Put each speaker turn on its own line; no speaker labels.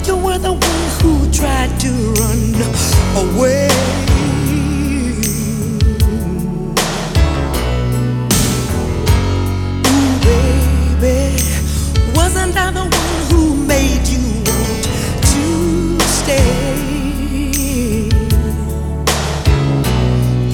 You were the one who tried to run away.